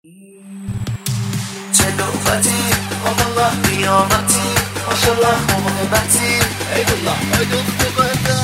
چه نوبتی والله قیامتی ماشالله محبتی ای والله ای دختر بنده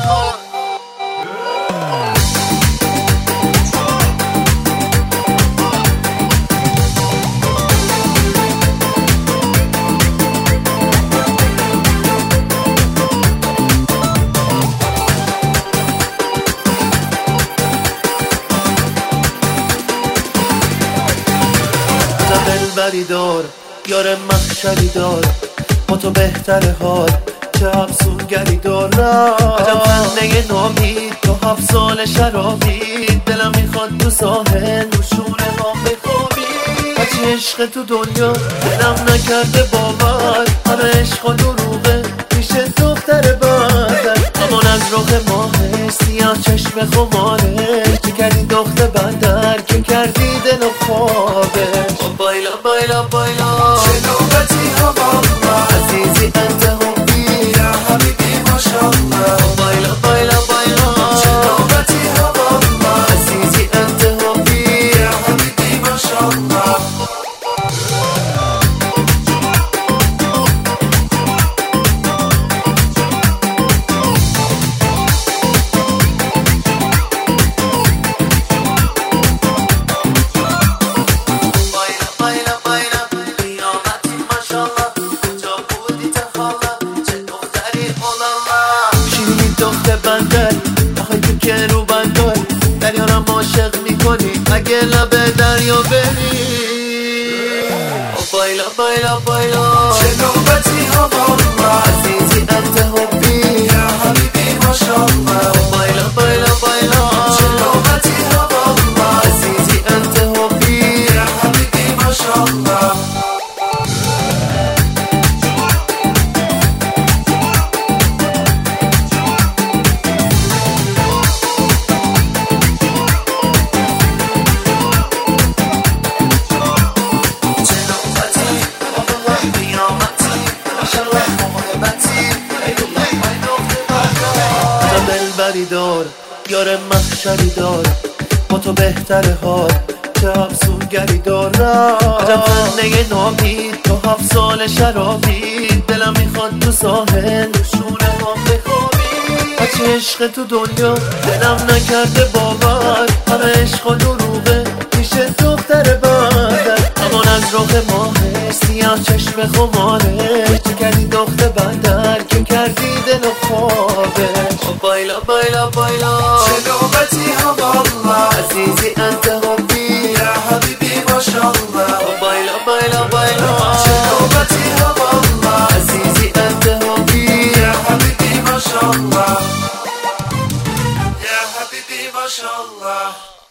دلبری دار یار محشری دار با تو بهتر حال چه افسونگری دارم عجب خنده نامید تو 7 سال شرابی دلم میخواد تو ساحل رو شونه ها بخوابی هرچی عشق تو دنیا دلم نکرده باور همه عشق و دروغه میشه دختر بندر امان از رخ ماهش سیاه چشم خمارش چه کردی دختر بندر که کردی دل و خوابش بایلا بایلا بایلا چه نوبتی ها والله عزیزی انت حبی یا حبیبی ماشالله بایلا بایلا بایلا چه نوبتی ها والله عزیزی انت حبی یا حبیبی ماشالله که رو بنداری دریارم عاشق میکنی اگه لب دریا بری بایلا بایلا بایلا چه نوبتی ها والله عزیزی انت حبی یا حبیبی ماشالله بایلا بایلا بایلا چه نوبتی ها والله عزیزی انت حبی یا حبیبی ماشالله دلبری دار یار محشری دار با تو بهتر حال چه افسونگری دارم عجب خنده نامید تو 7 سال شرابی دلم میخواد تو ساحل رو شونه ها بخوابی هرچی عشق تو دنیا دلم نکرده باور همه عشق و دروغه میشه دختر بندر امان از رخ ماهش سیاه چشم خمارش چه کردی دختر بندر که کردی دل و خوابش بایلا بایلا بایلا چه نوبتی ها والله عزیزی انت حبی یا حبیبی ماشالله بایلا بایلا بایلا چه نوبتی ها والله عزیزی انت حبی یا حبیبی ماشالله یا حبیبی ماشالله